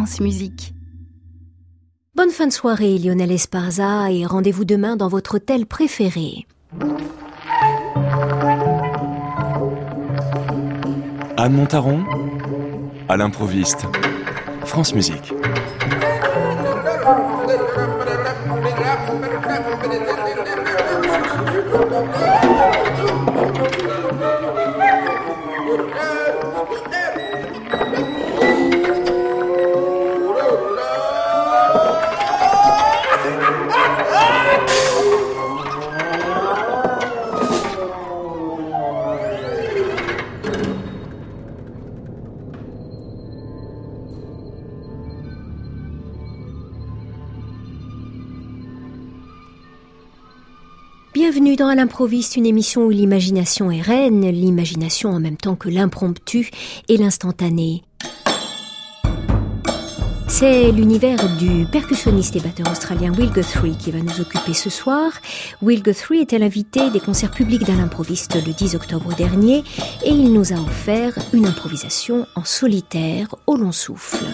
France Musique. Bonne fin de soirée, Lionel Esparza, et rendez-vous demain dans votre hôtel préféré. Anne Montaron, à l'improviste. France Musique. Bienvenue dans À l'improviste, une émission où l'imagination est reine, l'imagination en même temps que l'impromptu et l'instantané. C'est l'univers du percussionniste et batteur australien Will Guthrie qui va nous occuper ce soir. Will Guthrie était l'invité des concerts publics d'À l'improviste le 10 octobre dernier et il nous a offert une improvisation en solitaire au long souffle.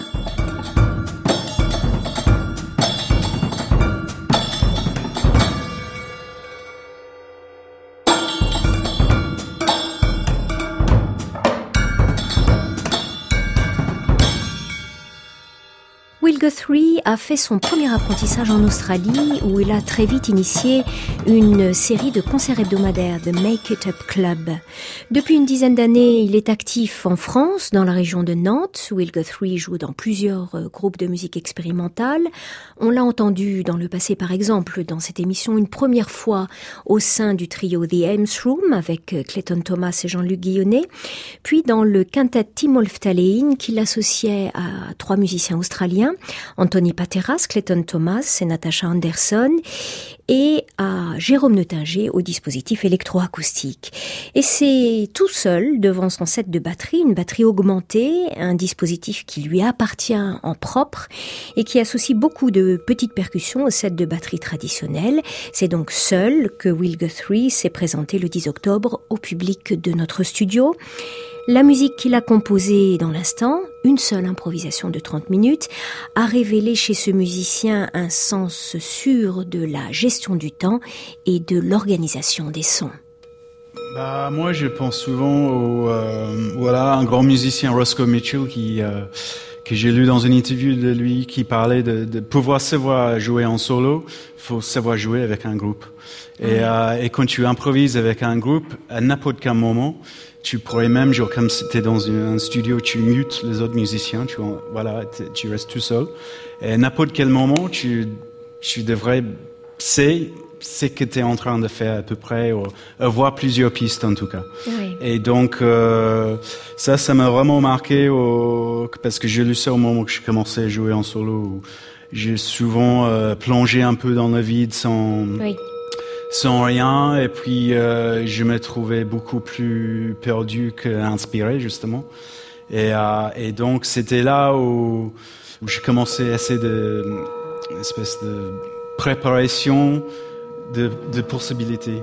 Will Guthrie a fait son premier apprentissage en Australie où il a très vite initié une série de concerts hebdomadaires, The Make It Up Club. Depuis une dizaine d'années, il est actif en France, dans la région de Nantes. Will Guthrie joue dans plusieurs groupes de musique expérimentale. On l'a entendu dans le passé, par exemple, dans cette émission, une première fois au sein du trio The Ames Room avec Clayton Thomas et Jean-Luc Guillonnet, puis dans le quintet Timolftalein qui l'associait à trois musiciens australiens, Anthony Pateras, Clayton Thomas et Natasha Anderson, et à Jérôme Netinger au dispositif électroacoustique. Et c'est tout seul devant son set de batterie, une batterie augmentée, un dispositif qui lui appartient en propre et qui associe beaucoup de petites percussions au set de batterie traditionnel. C'est donc seul que Will Guthrie s'est présenté le 10 octobre au public de notre studio. La musique qu'il a composée dans l'instant, une seule improvisation de 30 minutes, a révélé chez ce musicien un sens sûr de la gestion du temps et de l'organisation des sons. Moi, je pense souvent un grand musicien, Roscoe Mitchell, que j'ai lu dans une interview de lui, qui parlait de pouvoir savoir jouer en solo, il faut savoir jouer avec un groupe. Et quand tu improvises avec un groupe, à n'importe quel moment, tu pourrais même, genre comme si t'es dans un studio, tu mutes les autres musiciens, tu restes tout seul. Et à n'importe quel moment, tu devrais c'est que tu es en train de faire à peu près, ou avoir plusieurs pistes en tout cas. Oui. Et donc, ça m'a vraiment marqué parce que j'ai lu ça au moment que je commençais à jouer en solo. Où j'ai souvent plongé un peu dans le vide sans rien, et puis je me trouvais beaucoup plus perdu qu'inspiré justement. Et donc c'était là où j'ai commencé à essayer une espèce de préparation de possibilités.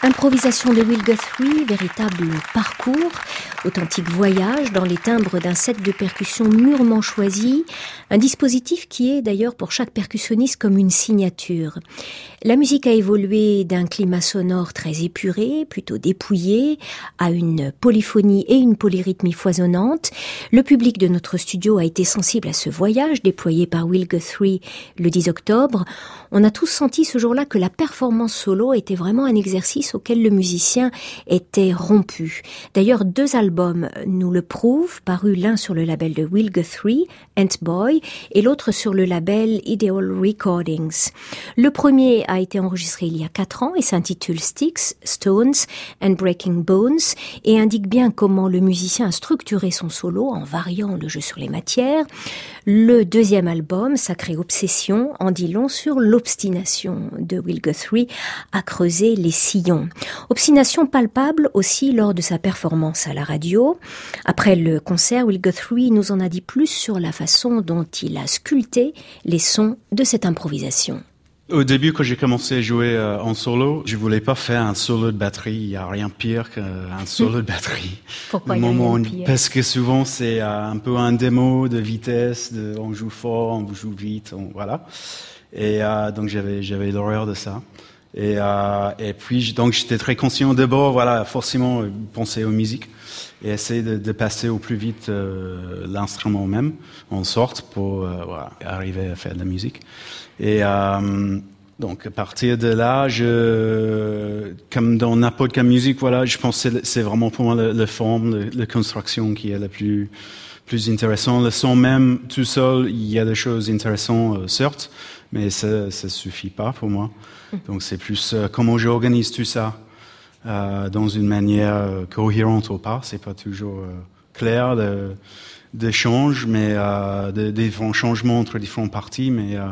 Improvisation de Will Guthrie, véritable parcours, authentique voyage dans les timbres d'un set de percussions mûrement choisi, un dispositif qui est d'ailleurs pour chaque percussionniste comme une signature. La musique a évolué d'un climat sonore très épuré, plutôt dépouillé, à une polyphonie et une polyrythmie foisonnante. Le public de notre studio a été sensible à ce voyage déployé par Will Guthrie le 10 octobre. On a tous senti ce jour-là que la performance solo était vraiment un exercice auquel le musicien était rompu. D'ailleurs, 2 albums nous le prouvent, parus l'un sur le label de Will Guthrie, Ant Boy, et l'autre sur le label Ideal Recordings. Le premier a été enregistré il y a 4 ans et s'intitule Sticks, Stones and Breaking Bones et indique bien comment le musicien a structuré son solo en variant le jeu sur les matières. Le deuxième album, Sacrée Obsession, en dit long sur l'obstination de Will Guthrie à creuser les sillons. Obstination palpable aussi lors de sa performance à la radio. Après le concert, Will Guthrie nous en a dit plus sur la façon dont il a sculpté les sons de cette improvisation. Au début, quand j'ai commencé à jouer en solo, je voulais pas faire un solo de batterie. Il y a rien de pire qu'un solo de batterie. Pourquoi il y a rien de pire? Parce que souvent c'est un peu un démo de vitesse, on joue fort, on joue vite, voilà. Et donc j'avais l'horreur de ça. Et puis donc j'étais très conscient d'abord, voilà, forcément penser aux musiques et essayer de passer au plus vite l'instrument même en sorte pour voilà, arriver à faire de la musique. Et donc à partir de là, comme dans n'importe quelle musique, voilà, je pense que c'est vraiment pour moi la forme, la construction qui est la plus intéressante. Le son même tout seul, il y a des choses intéressantes, certes, mais ça suffit pas pour moi. Donc c'est plus comment j'organise tout ça dans une manière cohérente ou pas. C'est pas toujours clair d'échanges, mais des différents changements entre différentes parties.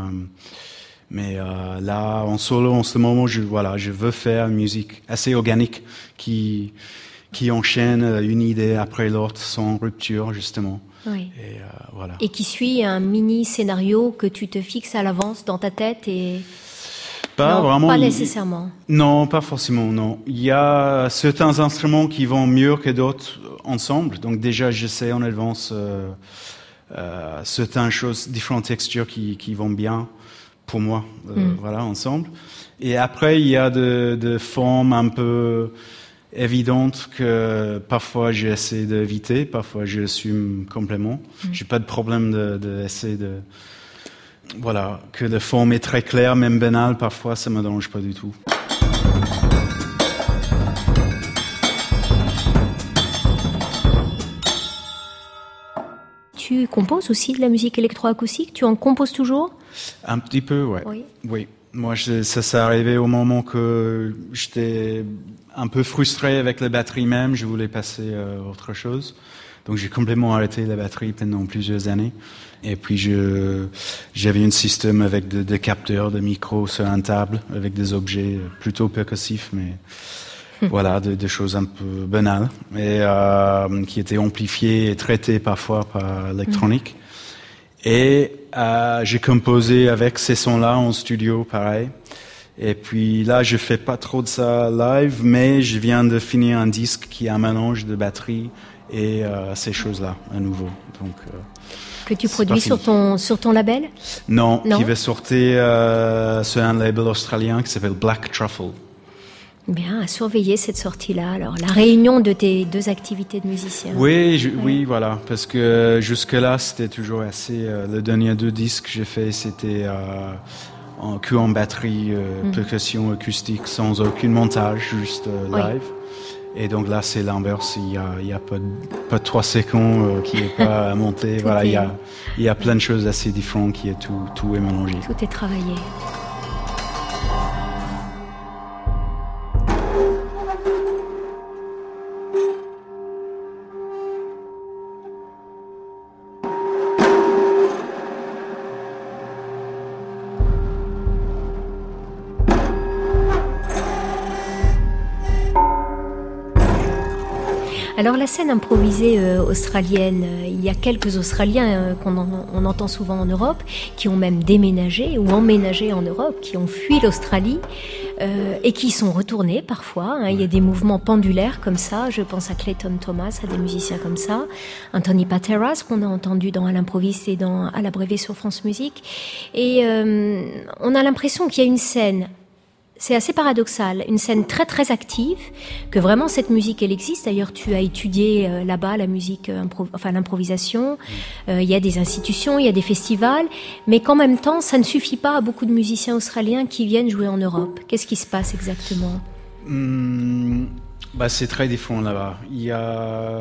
Mais là, en solo, en ce moment, je veux faire une musique assez organique qui enchaîne une idée après l'autre sans rupture, justement. Oui. Et voilà. Et qui suit un mini scénario que tu te fixes à l'avance dans ta tête et... Non, vraiment, pas nécessairement. Non, pas forcément, non. Il y a certains instruments qui vont mieux que d'autres ensemble. Donc déjà, je sais en avance certaines choses, différentes textures qui vont bien pour moi, voilà, ensemble. Et après, il y a de formes un peu évidentes que parfois j'essaie d'éviter, parfois j'assume complètement. J'ai pas de problème d'essayer de voilà, que la forme est très claire, même banale, parfois ça me dérange pas du tout. Tu composes aussi de la musique électroacoustique? Tu en composes toujours? Un petit peu, ouais. Oui. Moi, ça s'est arrivé au moment que j'étais un peu frustré avec la batterie même, je voulais passer à autre chose. Donc j'ai complètement arrêté la batterie pendant plusieurs années. Et puis j'avais un système avec des capteurs, des micros sur une table, avec des objets plutôt percussifs, mais voilà, des choses un peu banales, et qui étaient amplifiées et traitées parfois par l'électronique. Et j'ai composé avec ces sons-là en studio, pareil. Et puis là, je fais pas trop de ça live, mais je viens de finir un disque qui a un mélange de batterie et ces choses-là à nouveau. Donc que tu produis sur ton label? Non, qui va sortir sur un label australien qui s'appelle Black Truffle. Bien, à surveiller cette sortie-là. Alors, la réunion de tes 2 activités de musicien. Oui, voilà, parce que jusque-là, c'était toujours assez. Les derniers 2 disques que j'ai fait, c'était en batterie, percussion acoustique, sans aucun montage, juste live. Et donc là, c'est l'inverse. Il y a pas de 3 secondes qui est pas monté. Voilà, il y a plein de choses assez différentes qui est tout est mélangé. Tout est travaillé. Alors la scène improvisée australienne, il y a quelques Australiens on entend souvent en Europe, qui ont même déménagé ou emménagé en Europe, qui ont fui l'Australie et qui sont retournés parfois. Il y a des mouvements pendulaires comme ça. Je pense à Clayton Thomas, à des musiciens comme ça. Anthony Pateras, qu'on a entendu dans À l'improviste et dans À l'abrévé sur France Musique. Et on a l'impression qu'il y a une scène. C'est assez paradoxal, une scène très très active, que vraiment cette musique elle existe. D'ailleurs tu as étudié là-bas la musique, l'improvisation. Il y a des institutions, il y a des festivals, mais qu'en même temps ça ne suffit pas à beaucoup de musiciens australiens qui viennent jouer en Europe. Qu'est-ce qui se passe exactement? C'est très différent là-bas. Il y a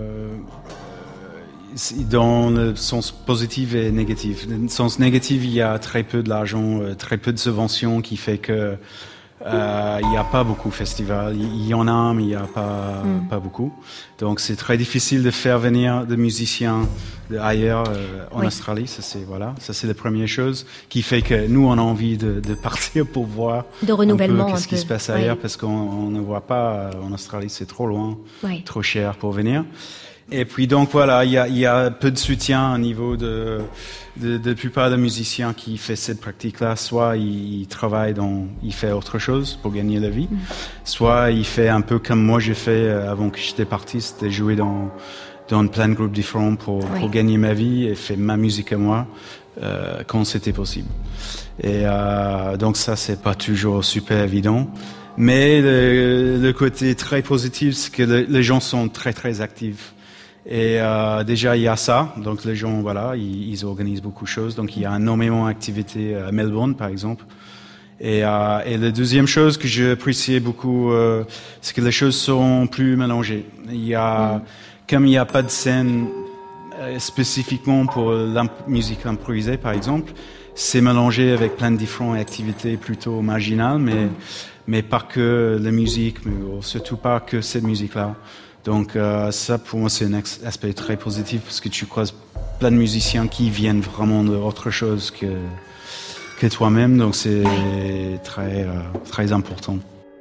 dans le sens positif et négatif. Dans le sens négatif, il y a très peu de l'argent, très peu de subventions qui fait que il n'y a pas beaucoup de festivals. Il y en a, mais il n'y a pas beaucoup. Donc c'est très difficile de faire venir des musiciens d'ailleurs en Australie. Ça c'est la première chose qui fait que nous on a envie de partir pour voir de renouvellement qu'est-ce qui se passe ailleurs, parce qu'on ne voit pas en Australie, c'est trop loin, trop cher pour venir. Et puis donc voilà, il y a peu de soutien au niveau de la plupart des musiciens qui font cette pratique-là. Soit il travaille il fait autre chose pour gagner la vie, soit il fait un peu comme moi j'ai fait avant que j'étais parti, c'était jouer dans plein de groupes différents pour gagner ma vie et faire ma musique à moi quand c'était possible. Et donc ça c'est pas toujours super évident. Mais le côté très positif, c'est que les gens sont très très actifs. Et déjà il y a ça, donc les gens ils organisent beaucoup de choses, donc il y a énormément d'activités à Melbourne par exemple. Et la deuxième chose que j'ai apprécié beaucoup, c'est que les choses sont plus mélangées. Comme il n'y a pas de scène spécifiquement pour la musique improvisée par exemple, c'est mélangé avec plein de différentes activités plutôt marginales, mais pas que la musique, mais surtout pas que cette musique-là. Donc ça pour moi c'est un aspect très positif, parce que tu croises plein de musiciens qui viennent vraiment d'autre chose que toi-même, donc c'est très très important.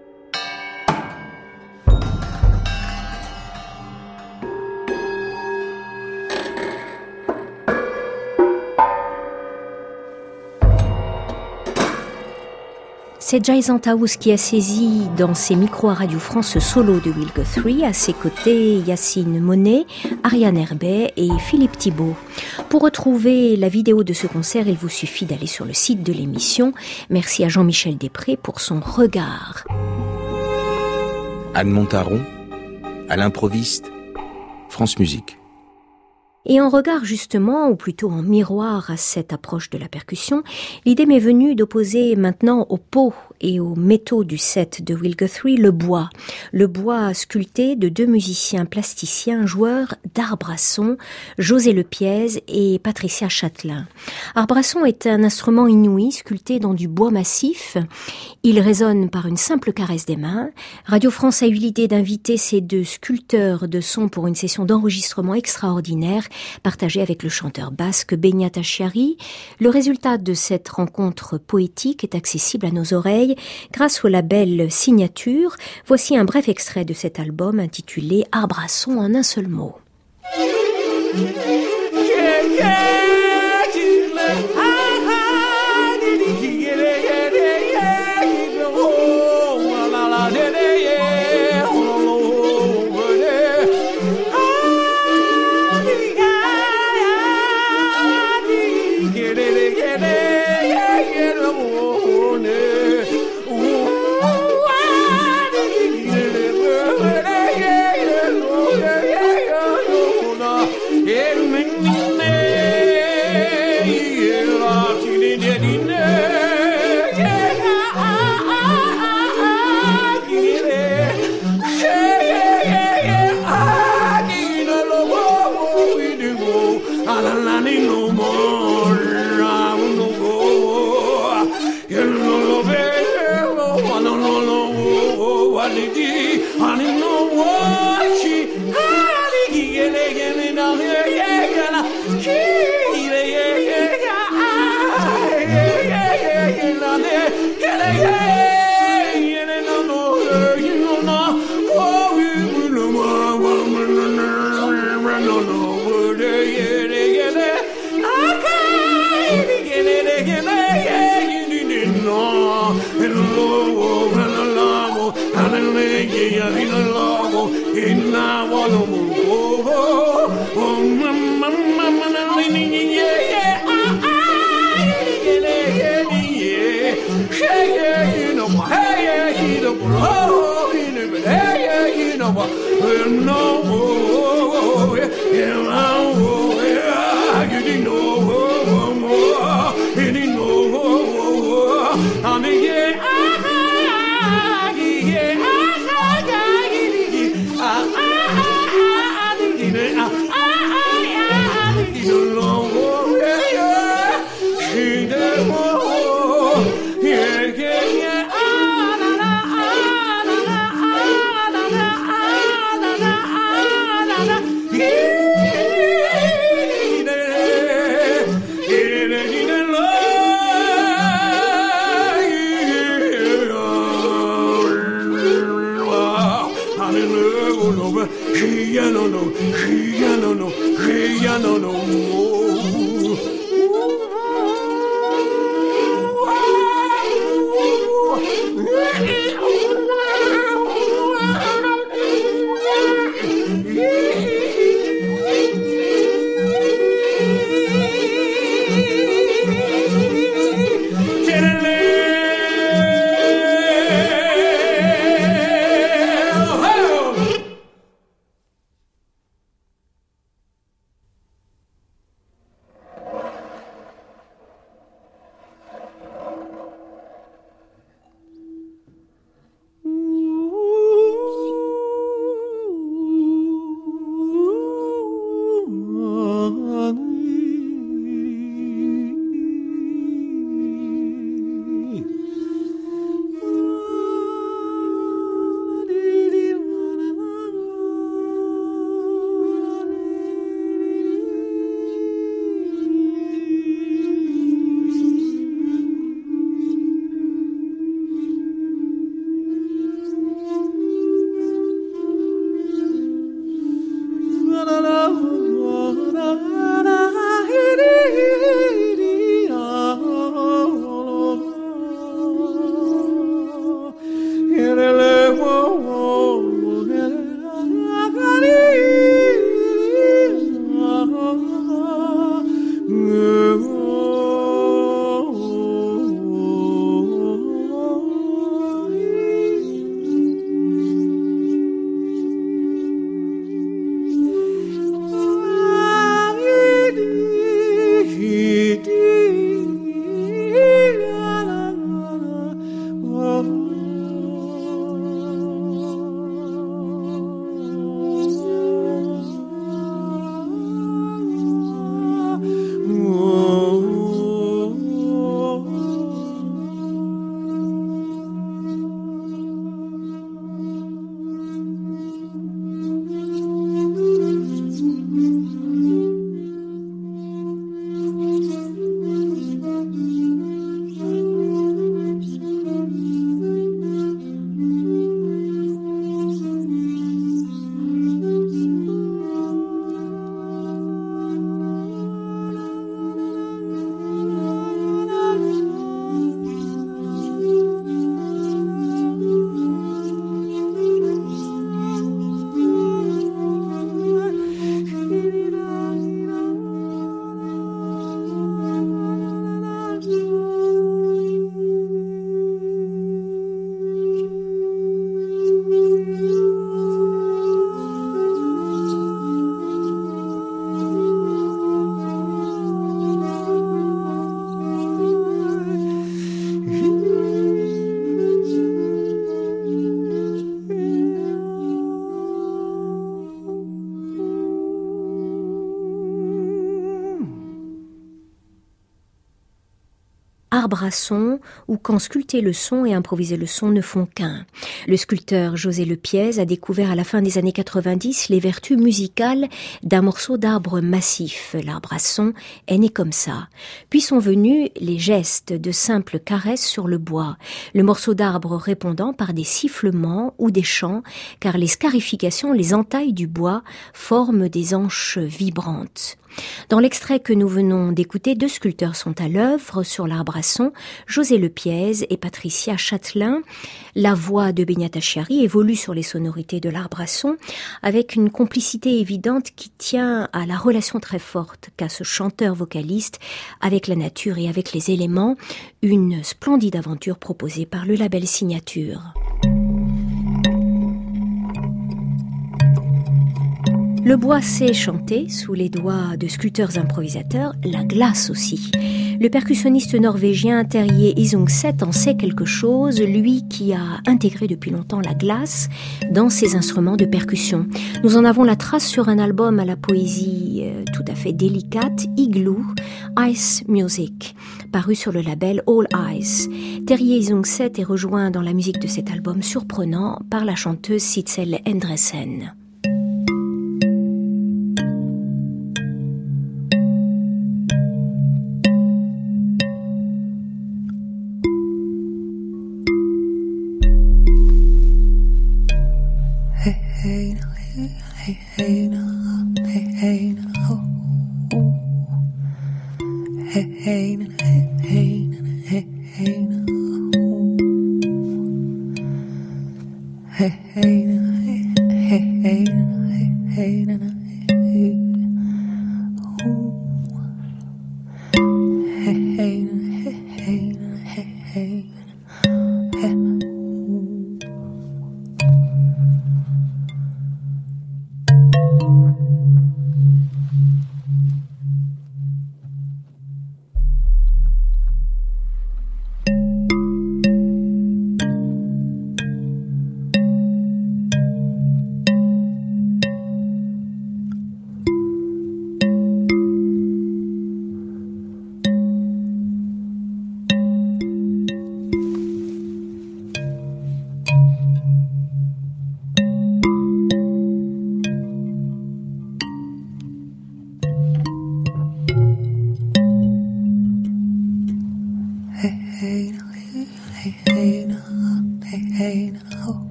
C'est Jason Taous qui a saisi dans ses micros à Radio France ce solo de Will Guthrie. À ses côtés, Yacine Monet, Ariane Herbet et Philippe Thibault. Pour retrouver la vidéo de ce concert, il vous suffit d'aller sur le site de l'émission. Merci à Jean-Michel Després pour son regard. Anne Montaron, à l'improviste, France Musique. Et en regard justement, ou plutôt en miroir à cette approche de la percussion, l'idée m'est venue d'opposer maintenant au pot et aux métaux du set de Will Guthrie le bois sculpté de deux musiciens plasticiens, joueurs d'art-brasson, José Lepiez et Patricia Châtelain. Art-brasson est un instrument inouï sculpté dans du bois massif. Il résonne par une simple caresse des mains. Radio France a eu l'idée d'inviter ces deux sculpteurs de son pour une session d'enregistrement extraordinaire partagée avec le chanteur basque Beñat Achiari. Le résultat de cette rencontre poétique est accessible à nos oreilles grâce au label Signature. Voici un bref extrait de cet album intitulé Art-brasson en un seul mot. Yeah. arbre à son, ou quand sculpter le son et improviser le son ne font qu'un. Le sculpteur José Lepiez a découvert à la fin des années 90 les vertus musicales d'un morceau d'arbre massif. L'arbre à son est né comme ça. Puis sont venus les gestes de simples caresses sur le bois, le morceau d'arbre répondant par des sifflements ou des chants, car les scarifications, les entailles du bois, forment des anches vibrantes. Dans l'extrait que nous venons d'écouter, 2 sculpteurs sont à l'œuvre sur l'arbre à son, José Lepiez et Patricia Châtelain. La voix de Benyata Chiari évolue sur les sonorités de l'arbre à son avec une complicité évidente qui tient à la relation très forte qu'a ce chanteur-vocaliste avec la nature et avec les éléments, une splendide aventure proposée par le label Signature. Le bois sait chanter sous les doigts de sculpteurs improvisateurs, la glace aussi. Le percussionniste norvégien Terje Isungset en sait quelque chose, lui qui a intégré depuis longtemps la glace dans ses instruments de percussion. Nous en avons la trace sur un album à la poésie tout à fait délicate, Igloo, Ice Music, paru sur le label All Ice. Terje Isungset est rejoint dans la musique de cet album surprenant par la chanteuse Sitzel Endresen.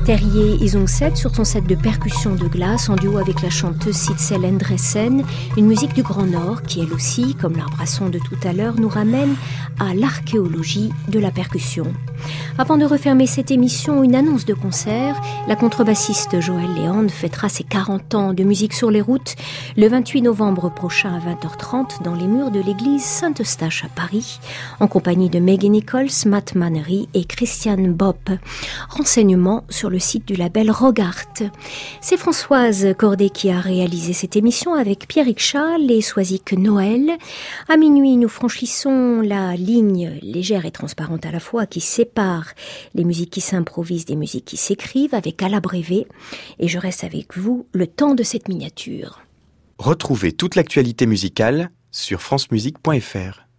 Terje Isungset sur son set de percussion de glace en duo avec la chanteuse Sitzel Endresen, une musique du Grand Nord qui elle aussi, comme l'arbre à son de tout à l'heure, nous ramène à l'archéologie de la percussion. Avant de refermer cette émission, une annonce de concert. La contrebassiste Joëlle Léande fêtera ses 40 ans de musique sur les routes le 28 novembre prochain à 20h30 dans les murs de l'église Saint-Eustache à Paris, en compagnie de Maggie Nichols, Matt Mannery et Christian Bopp. Renseignements sur le site du label Rogart. C'est Françoise Cordet qui a réalisé cette émission avec Pierrick Schall et Soisic Noël. À minuit, nous franchissons la ligne légère et transparente à la fois qui sépare les musiques qui s'improvisent des musiques qui s'écrivent avec Ala Brévé. Et je reste avec vous le temps de cette miniature. Retrouvez toute l'actualité musicale sur francemusique.fr.